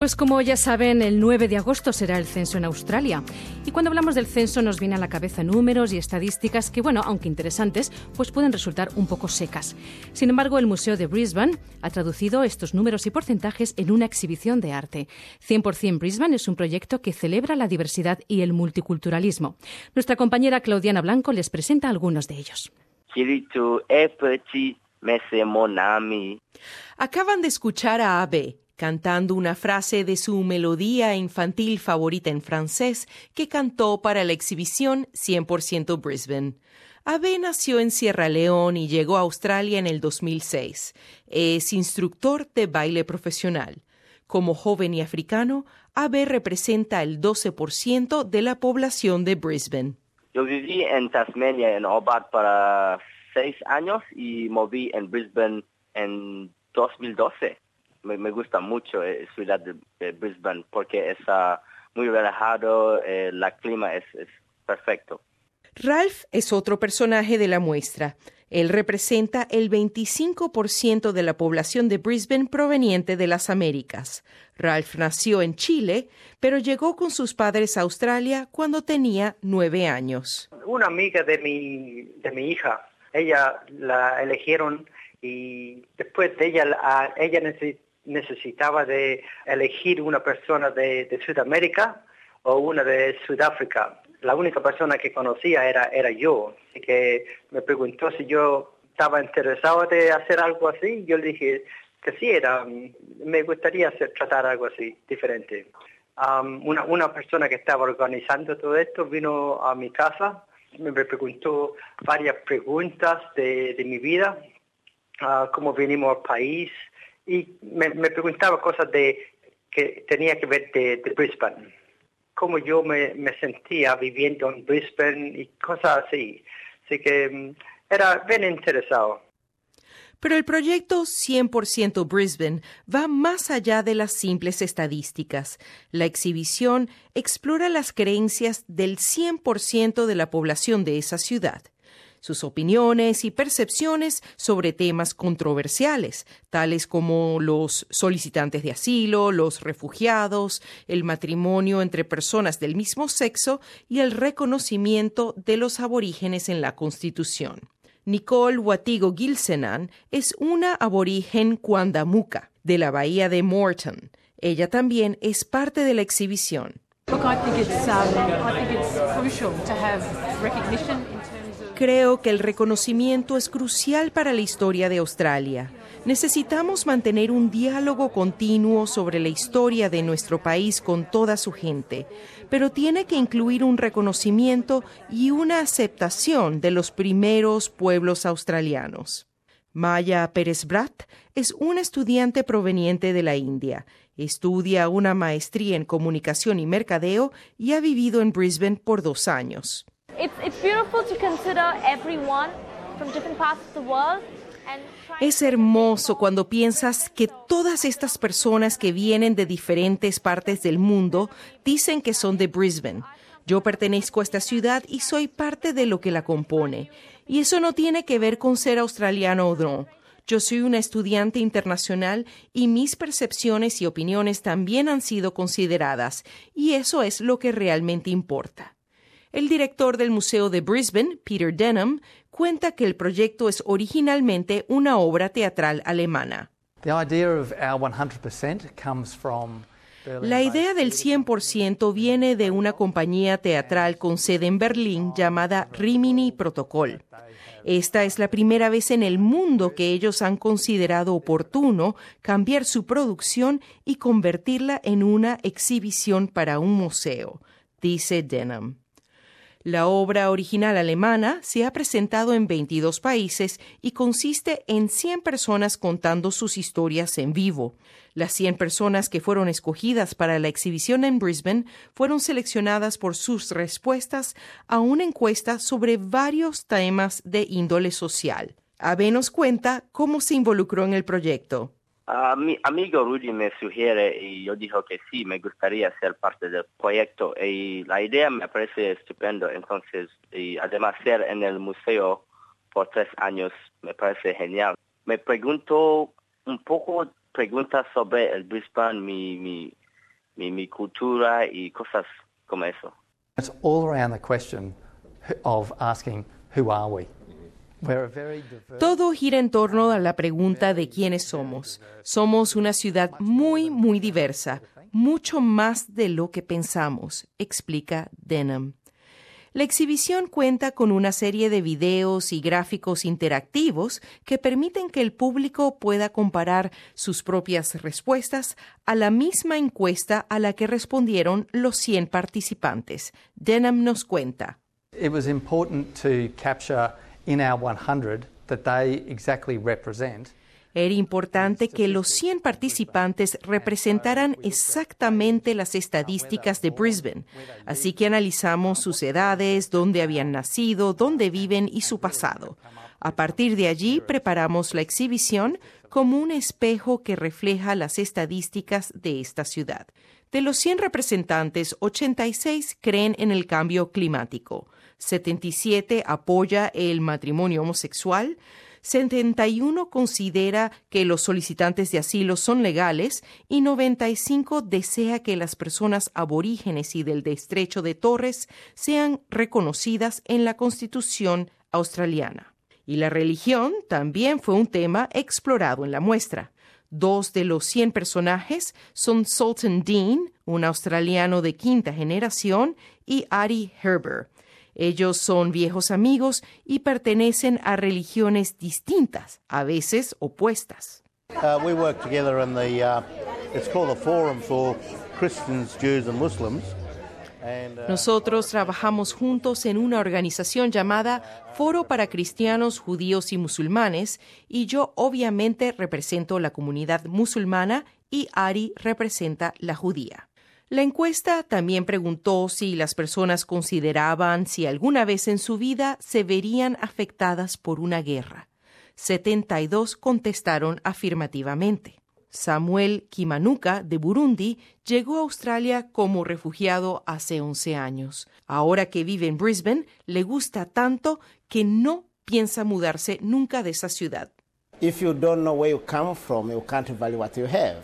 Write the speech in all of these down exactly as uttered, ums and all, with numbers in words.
Pues como ya saben, el nueve de agosto será el censo en Australia. Y cuando hablamos del censo nos vienen a la cabeza números y estadísticas que, bueno, aunque interesantes, pues pueden resultar un poco secas. Sin embargo, el Museo de Brisbane ha traducido estos números y porcentajes en una exhibición de arte. cien por ciento Brisbane es un proyecto que celebra la diversidad y el multiculturalismo. Nuestra compañera Claudiana Blanco les presenta algunos de ellos. Acaban de escuchar a Abe cantando una frase de su melodía infantil favorita en francés que cantó para la exhibición cien por ciento Brisbane. Abe nació en Sierra Leona y llegó a Australia en el dos mil seis. Es instructor de baile profesional. Como joven y africano, Abe representa el doce por ciento de la población de Brisbane. Yo viví en Tasmania, en Hobart, para seis años y moví en Brisbane en dos mil doce. Me, me gusta mucho la ciudad de, de Brisbane porque es uh, muy relajado, eh, el clima es, es perfecto. Ralph es otro personaje de la muestra. Él representa el veinticinco por ciento de la población de Brisbane proveniente de las Américas. Ralph nació en Chile, pero llegó con sus padres a Australia cuando tenía nueve años. Una amiga de mi, de mi hija, ella la eligieron y después de ella, ella necesitaba de elegir una persona de, de Sudamérica o una de Sudáfrica. La única persona que conocía era, era yo, así que me preguntó si yo estaba interesado de hacer algo así. Yo le dije que sí, era, me gustaría hacer, tratar algo así, diferente. Um, una, una persona que estaba organizando todo esto vino a mi casa, me preguntó varias preguntas de, de mi vida, uh, cómo vinimos al país, y me, me preguntaba cosas de que tenía que ver de, de Brisbane, cómo yo me, me sentía viviendo en Brisbane y cosas así. Así que um, era bien interesado. Pero el proyecto cien por ciento Brisbane va más allá de las simples estadísticas. La exhibición explora las creencias del cien por ciento de la población de esa ciudad, sus opiniones y percepciones sobre temas controversiales, tales como los solicitantes de asilo, los refugiados, el matrimonio entre personas del mismo sexo y el reconocimiento de los aborígenes en la Constitución. Nicole Watigo-Gilsenan es una aborigen Cuandamuca de la bahía de Moreton. Ella también es parte de la exhibición. Creo que el reconocimiento es crucial para la historia de Australia. Necesitamos mantener un diálogo continuo sobre la historia de nuestro país con toda su gente, pero tiene que incluir un reconocimiento y una aceptación de los primeros pueblos australianos. Maya Pérez-Brat es una estudiante proveniente de la India. Estudia una maestría en comunicación y mercadeo y ha vivido en Brisbane por dos años. It's, it's beautiful to consider everyone from different parts of the world. Es hermoso cuando piensas que todas estas personas que vienen de diferentes partes del mundo dicen que son de Brisbane. Yo pertenezco a esta ciudad y soy parte de lo que la compone. Y eso no tiene que ver con ser australiano o no. Yo soy una estudiante internacional y mis percepciones y opiniones también han sido consideradas. Y eso es lo que realmente importa. El director del Museo de Brisbane, Peter Denham, cuenta que el proyecto es originalmente una obra teatral alemana. La idea del cien por ciento viene de una compañía teatral con sede en Berlín llamada Rimini Protocol. Esta es la primera vez en el mundo que ellos han considerado oportuno cambiar su producción y convertirla en una exhibición para un museo, dice Denham. La obra original alemana se ha presentado en veintidós países y consiste en cien personas contando sus historias en vivo. Las cien personas que fueron escogidas para la exhibición en Brisbane fueron seleccionadas por sus respuestas a una encuesta sobre varios temas de índole social. Abe nos cuenta cómo se involucró en el proyecto. Uh, mi amigo Rudy me sugiere y yo digo que sí, me gustaría ser parte del proyecto y la idea me parece estupendo. Entonces, y además ser en el museo por tres años me parece genial. Me pregunto un poco preguntas sobre el Brisbane, mi, mi, mi, mi cultura y cosas como eso. It's all around the question of asking, who are we? Todo gira en torno a la pregunta de quiénes somos. Somos una ciudad muy, muy diversa, mucho más de lo que pensamos, explica Denham. La exhibición cuenta con una serie de videos y gráficos interactivos que permiten que el público pueda comparar sus propias respuestas a la misma encuesta a la que respondieron los cien participantes. Denham nos cuenta. It was important to capture in our one hundred that they exactly represent. Era importante que los cien participantes representaran exactamente las estadísticas de Brisbane, así que analizamos sus edades, dónde habían nacido, dónde viven y su pasado. A partir de allí, preparamos la exhibición como un espejo que refleja las estadísticas de esta ciudad. De los cien representantes, ochenta y seis creen en el cambio climático, setenta y siete apoya el matrimonio homosexual, setenta y uno considera que los solicitantes de asilo son legales y noventa y cinco desea que las personas aborígenes y del Estrecho de Torres sean reconocidas en la Constitución australiana. Y la religión también fue un tema explorado en la muestra. Dos de los cien personajes son Sultan Dean, un australiano de quinta generación, y Ari Herber. Ellos son viejos amigos y pertenecen a religiones distintas, a veces opuestas. Uh, we work together in the, uh, it's called the Forum for Christians, Jews and Muslims. And, uh, Nosotros trabajamos juntos en una organización llamada Foro para Cristianos, Judíos y Musulmanes, y yo obviamente represento la comunidad musulmana y Ari representa la judía. La encuesta también preguntó si las personas consideraban si alguna vez en su vida se verían afectadas por una guerra. setenta y dos contestaron afirmativamente. Samuel Kimanuka, de Burundi, llegó a Australia como refugiado hace once años. Ahora que vive en Brisbane, le gusta tanto que no piensa mudarse nunca de esa ciudad. If you don't know where you come from, you can't value what you have.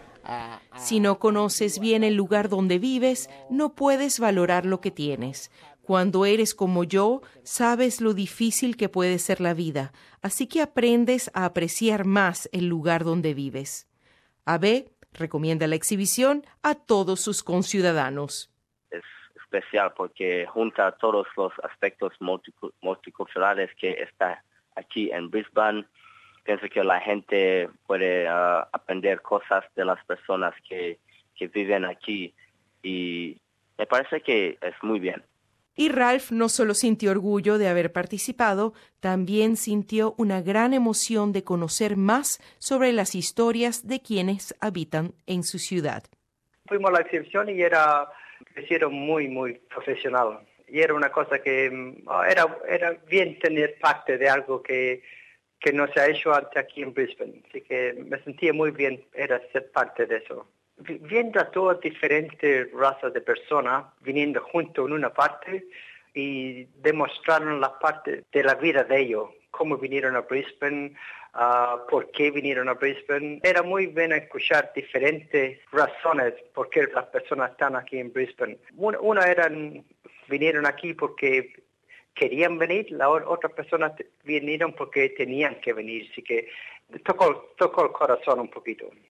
Si no conoces bien el lugar donde vives, no puedes valorar lo que tienes. Cuando eres como yo, sabes lo difícil que puede ser la vida, así que aprendes a apreciar más el lugar donde vives. A B recomienda la exhibición a todos sus conciudadanos. Es especial porque junta todos los aspectos multiculturales que están aquí en Brisbane. Pienso que la gente puede uh, aprender cosas de las personas que, que viven aquí y me parece que es muy bien. Y Ralph no solo sintió orgullo de haber participado, también sintió una gran emoción de conocer más sobre las historias de quienes habitan en su ciudad. Fuimos a la exhibición y era, hicieron muy, muy profesional. Y era una cosa que oh, era, era bien tener parte de algo que que no se ha hecho antes aquí en Brisbane. Así que me sentía muy bien, era ser parte de eso. Viendo a todas diferentes razas de personas viniendo juntos en una parte y demostraron la parte de la vida de ellos, cómo vinieron a Brisbane, uh, por qué vinieron a Brisbane. Era muy bien escuchar diferentes razones por qué las personas están aquí en Brisbane. Una, una eran, vinieron aquí porque querían venir, las otras personas vinieron porque tenían que venir, así que tocó, tocó el corazón un poquito.